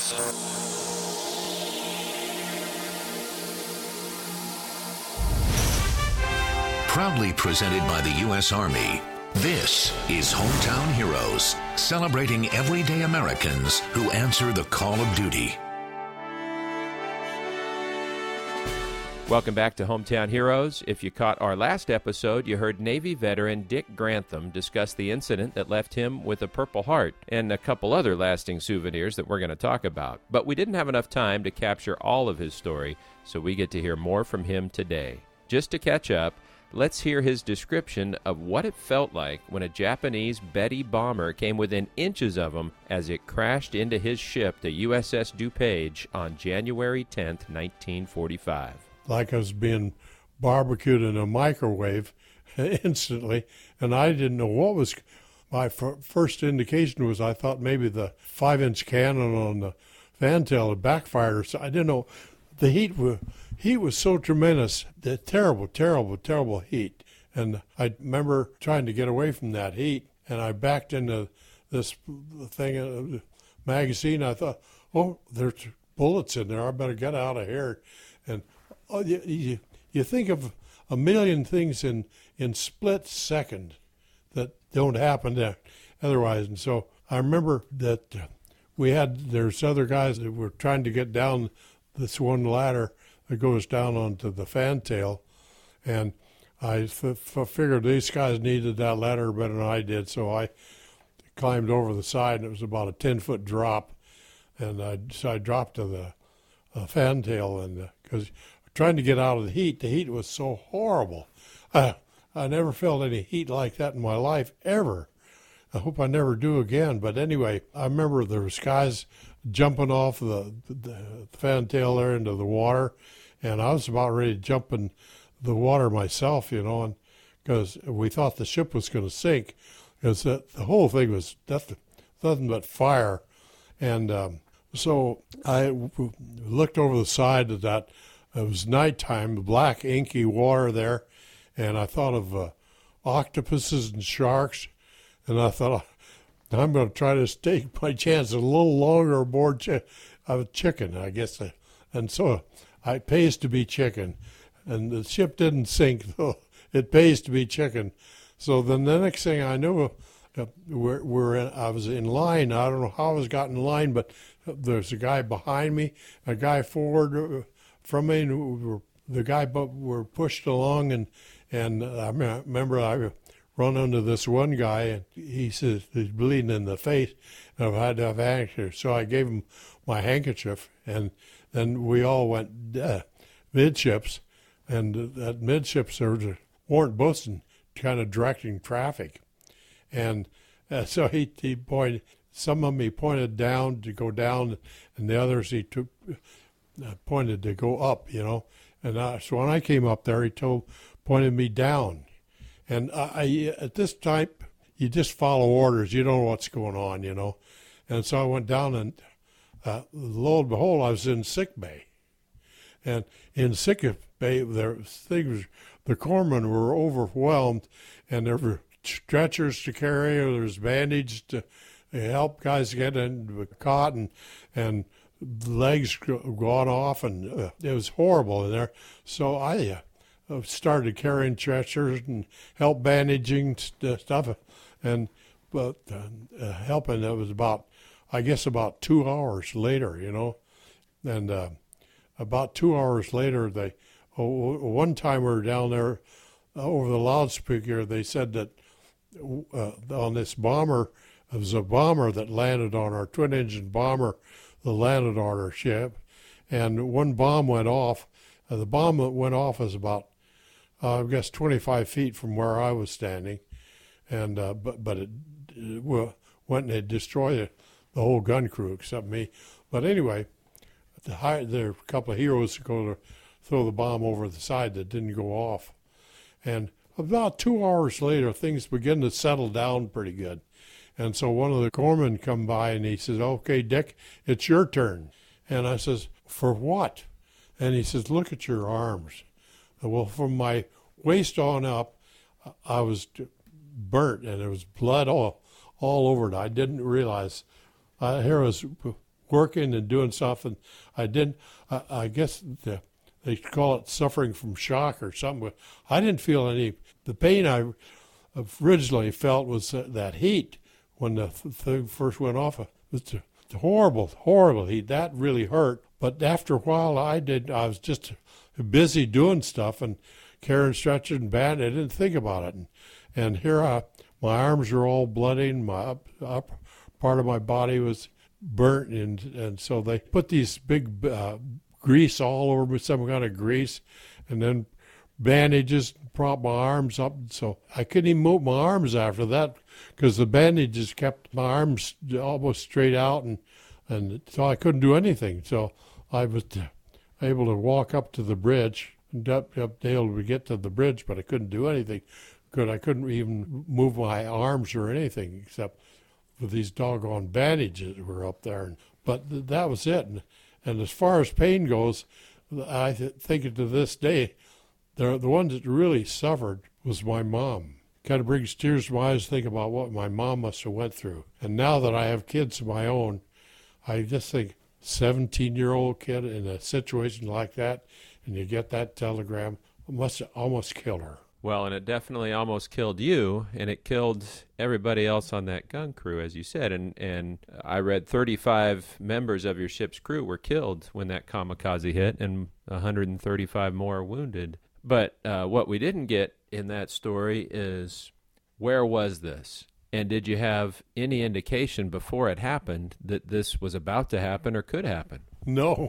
Proudly presented by the U.S. Army, this is Hometown Heroes, celebrating everyday Americans who answer the call of duty. Welcome back to Hometown Heroes. If you caught our last episode, you heard Navy veteran Dick Grantham discuss the incident that left him with a Purple Heart and a couple other lasting souvenirs that we're going to talk about. But we didn't have enough time to capture all of his story, so we get to hear more from him today. Just to catch up, let's hear his description of what it felt like when a Japanese Betty bomber came within inches of him as it crashed into his ship, the USS DuPage, on January 10th, 1945. Like I was being barbecued in a microwave instantly, and I didn't know what was. My first indication was I thought maybe the 5-inch cannon on the fantail had backfired, so I didn't know. The heat was so tremendous, the terrible heat. And I remember trying to get away from that heat, and I backed into this thing, magazine. I thought, oh, there's bullets in there. I better get out of here. And you think of a million things in split second that don't happen there otherwise. And so I remember that there's other guys that were trying to get down this one ladder that goes down onto the fantail, and I figured these guys needed that ladder better than I did, so I climbed over the side, and it was about a 10-foot drop, and I dropped to the fantail, and because trying to get out of the heat was so horrible. I never felt any heat like that in my life, ever. I hope I never do again, but anyway, I remember there was guys jumping off the fantail there into the water, and I was about ready to jump in the water myself, and because we thought the ship was going to sink, because the whole thing was nothing but fire. And so I looked over the side of that. It was nighttime, black inky water there, and I thought of octopuses and sharks, and I thought, I'm going to try to take my chance a little longer aboard of a chicken, I guess. And so it pays to be chicken. And the ship didn't sink, though. It pays to be chicken. So then the next thing I knew, I was in line. I don't know how I was got in line, but there's a guy behind me, a guy forward from me. The guy were pushed along, and I remember I run into this one guy, and he says he's bleeding in the face, and I had to have a handkerchief. So I gave him my handkerchief, and then we all went midships, and at midships there was a warrant boatswain kind of directing traffic. And so he pointed, some of them he pointed down to go down, and the others he pointed to go up, And so when I came up there, he pointed me down. And I at this time, you just follow orders. You don't know what's going on, And so I went down, and lo and behold, I was in sick bay. And in sick bay, the corpsmen were overwhelmed, and there were stretchers to carry, or there was bandage to help guys get in the cot, and legs gone off, and it was horrible in there. So I started carrying stretchers and help bandaging stuff, and helping. It was about 2 hours later, and about 2 hours later, one time we were down there over the loudspeaker. They said that on this bomber, it was a bomber that landed on our twin-engine bomber that landed on our ship, and one bomb went off. The bomb that went off was about 25 feet from where I was standing, and but it went and it destroyed the whole gun crew except me. But anyway, there were a couple of heroes go to throw the bomb over the side that didn't go off, and about 2 hours later, things began to settle down pretty good. And so one of the corpsmen come by, and he says, "Okay, Dick, it's your turn." And I says, "For what?" And he says, "Look at your arms." Well, from my waist on up, I was burnt, and there was blood all over it. I didn't realize. Here was working and doing stuff, and I didn't. I guess they call it suffering from shock or something. But I didn't feel any. The pain I originally felt was that heat when the thing first went off. It was horrible, horrible heat. That really hurt. But after a while, I was just busy doing stuff and carrying stretchers and band. I didn't think about it. And here my arms were all bloody, and my up part of my body was burnt, and so they put these big grease all over me, some kind of grease, and then bandages, prop my arms up. So I couldn't even move my arms after that because the bandages kept my arms almost straight out, and so I couldn't do anything. So I was able to walk up to the bridge, and able to get to the bridge, but I couldn't do anything. I couldn't even move my arms or anything except with these doggone bandages that were up there. But that was it. And as far as pain goes, I think to this day, the one that really suffered was my mom. Kind of brings tears to my eyes to think about what my mom must have went through. And now that I have kids of my own, I just think 17-year-old kid in a situation like that, and you get that telegram, must have almost killed her. Well, and it definitely almost killed you, and it killed everybody else on that gun crew, as you said. And I read 35 members of your ship's crew were killed when that kamikaze hit, and 135 more wounded. But what we didn't get in that story is, where was this? And did you have any indication before it happened that this was about to happen or could happen? No,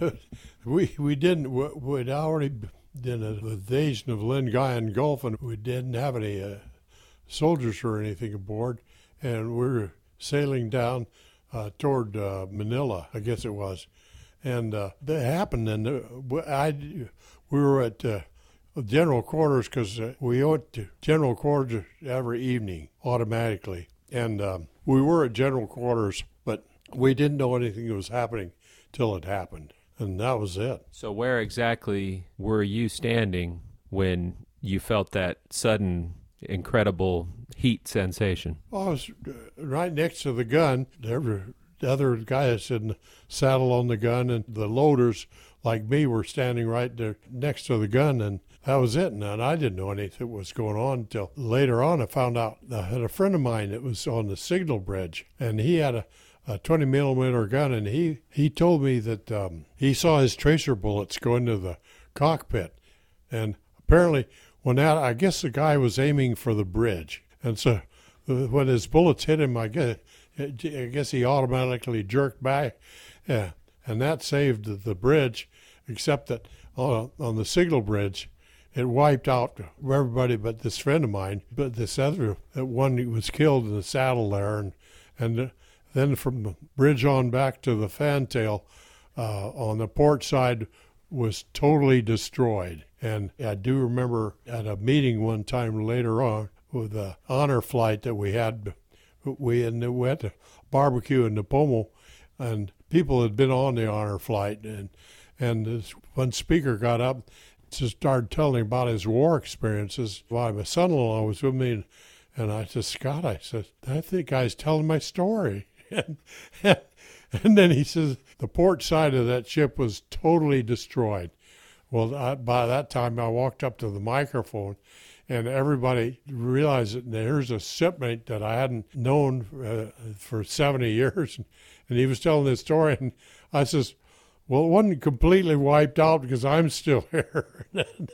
we didn't. We'd already did an invasion of Lingayen Gulf, and we didn't have any soldiers or anything aboard, and we were sailing down toward Manila, I guess it was, and that happened, and we were at general quarters because we went to general quarters every evening automatically, and we were at general quarters, but we didn't know anything was happening till it happened. And that was it. So where exactly were you standing when you felt that sudden, incredible heat sensation? Well, I was right next to the gun. The other guys in the saddle on the gun, and the loaders, like me, were standing right there next to the gun, and that was it. And I didn't know anything was going on until later on. I found out I had a friend of mine that was on the signal bridge, and he had a 20-millimeter gun, and he told me that he saw his tracer bullets go into the cockpit, and apparently when I guess the guy was aiming for the bridge, and so when his bullets hit him, I guess he automatically jerked back, and that saved the bridge, except that on the signal bridge, it wiped out everybody but this friend of mine, but this other one who was killed in the saddle there, and then from the bridge on back to the fantail on the port side was totally destroyed. And I do remember at a meeting one time later on with the honor flight that we had, we went to barbecue in Nipomo, and people had been on the honor flight. And this one speaker got up to start telling about his war experiences. While my son-in-law was with me, and I said, Scott, I said, I think guy's telling my story. And then he says the port side of that ship was totally destroyed. Well, by that time, I walked up to the microphone, and everybody realized that here's a shipmate that I hadn't known for 70 years, and he was telling this story, and I says, well, it wasn't completely wiped out because I'm still here.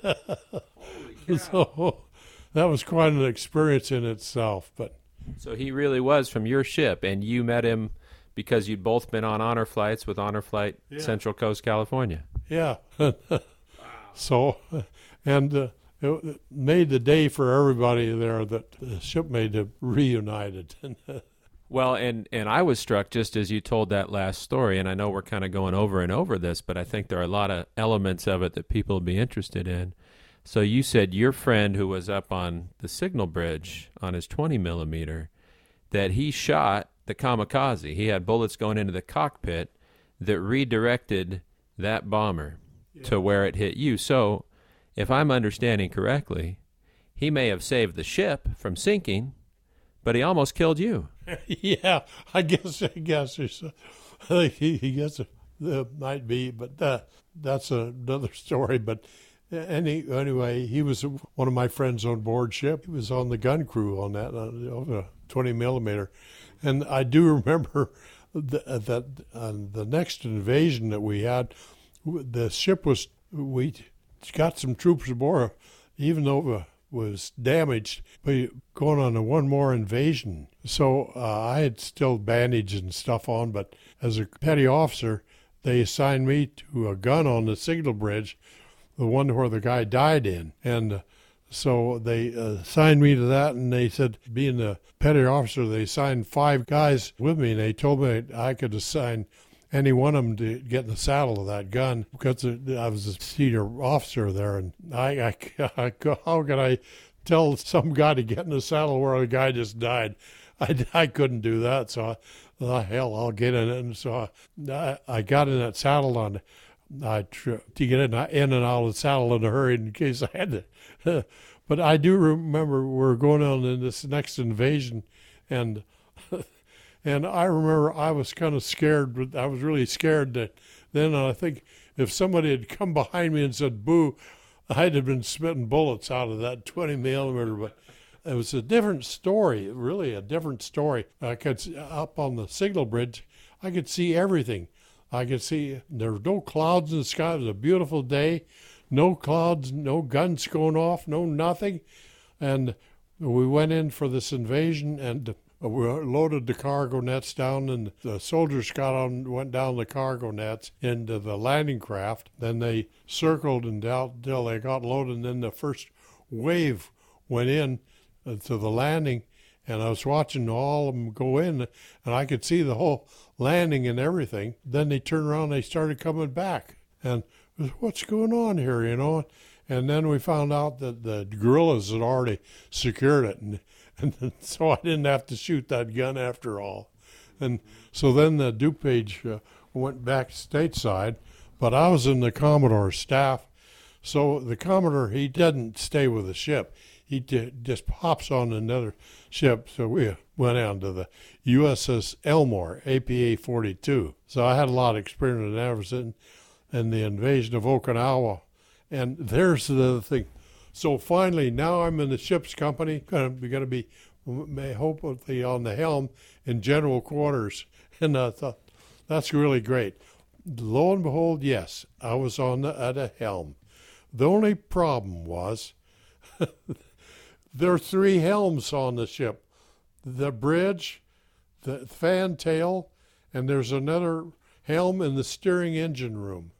So that was quite an experience in itself, but. So he really was from your ship, and you met him because you'd both been on honor flights with Honor Flight Central Coast, California. Yeah. So, and it made the day for everybody there that the shipmate had reunited. Well, and I was struck just as you told that last story, and I know we're kind of going over and over this, but I think there are a lot of elements of it that people will be interested in. So you said your friend who was up on the signal bridge on his 20-millimeter, that he shot the kamikaze. He had bullets going into the cockpit that redirected that bomber to where it hit you. So if I'm understanding correctly, he may have saved the ship from sinking, but he almost killed you. Yeah, I guess. he gets might be, but that's another story. But anyway, he was one of my friends on board ship. He was on the gun crew on that, on a 20 millimeter. And I do remember that on the next invasion that we had, the ship we got some troops aboard, even though it was damaged, but going on one more invasion. So I had still bandage and stuff on, but as a petty officer, they assigned me to a gun on the signal bridge, the one where the guy died in. And so they assigned me to that, and they said, being a petty officer, they assigned 5 guys with me, and they told me I could assign any one of them to get in the saddle of that gun because I was a senior officer there. And how could I tell some guy to get in the saddle where a guy just died? I couldn't do that, so hell, I'll get in it. And so I got in that saddle to get in and out of the saddle in a hurry in case I had to. But I do remember we're going on in this next invasion, and I remember I was kind of scared. I was really scared that then I think if somebody had come behind me and said boo, I'd have been spitting bullets out of that 20 millimeter. But it was a different story, really a different story. I could, up on the signal bridge, I could see everything. I could see there were no clouds in the sky. It was a beautiful day. No clouds, no guns going off, no nothing. And we went in for this invasion, and we loaded the cargo nets down, and the soldiers went down the cargo nets into the landing craft. Then they circled and down till they got loaded, and then the first wave went in to the landing, and I was watching all of them go in, and I could see the whole landing and everything. Then they turned around and they started coming back. And what's going on here, you know? And then we found out that the guerrillas had already secured it, and so I didn't have to shoot that gun after all. And so then the DuPage went back stateside, but I was in the Commodore's staff. So the Commodore, he didn't stay with the ship. He just pops on another ship. So we went on to the USS Elmore, APA-42. So I had a lot of experience in that in the invasion of Okinawa. And there's the thing. So finally, now I'm in the ship's company. Going to be hopefully on the helm in general quarters. And I thought, that's really great. Lo and behold, yes, I was at a helm. The only problem was there are 3 helms on the ship. The bridge, the fantail, and there's another helm in the steering engine room.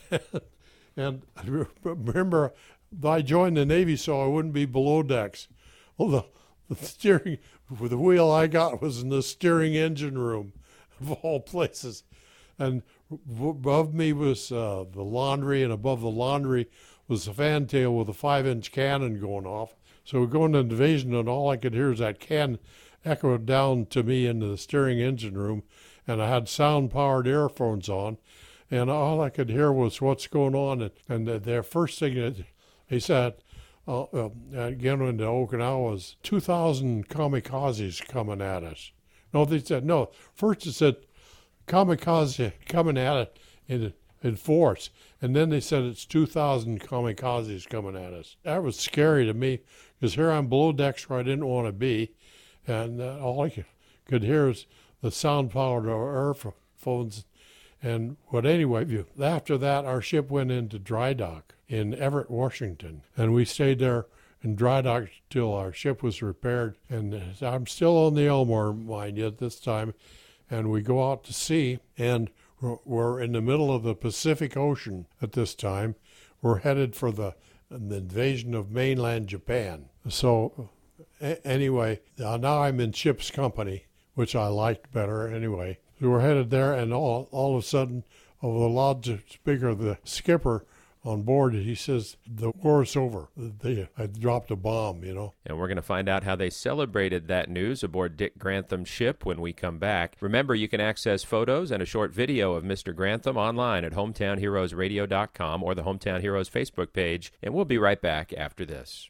And I remember I joined the Navy so I wouldn't be below decks. Well, the steering, the wheel I got was in the steering engine room, of all places. And above me was the laundry, and above the laundry was the fantail with a 5-inch cannon going off. So we go into invasion, and all I could hear is that cannon echo down to me into the steering engine room, and I had sound-powered earphones on, and all I could hear was what's going on. And their first thing that they said, again into Okinawa, was 2,000 kamikazes coming at us. No, they said, no. First it said kamikaze coming at it in force. And then they said it's 2,000 kamikazes coming at us. That was scary to me because here I'm below decks where I didn't want to be. And all I could hear was the sound-powered earphones. But anyway, after that, our ship went into dry dock in Everett, Washington. And we stayed there in dry dock till our ship was repaired. And I'm still on the Elmore, mind you, at this time. And we go out to sea, and we're in the middle of the Pacific Ocean at this time. We're headed for the invasion of mainland Japan. So anyway, now I'm in ship's company, which I liked better anyway. So we're headed there, and all of a sudden, over the loudspeaker, the skipper on board, he says, the war's over. I dropped a bomb, you know. And we're going to find out how they celebrated that news aboard Dick Grantham's ship when we come back. Remember, you can access photos and a short video of Mr. Grantham online at hometownheroesradio.com or the Hometown Heroes Facebook page. And we'll be right back after this.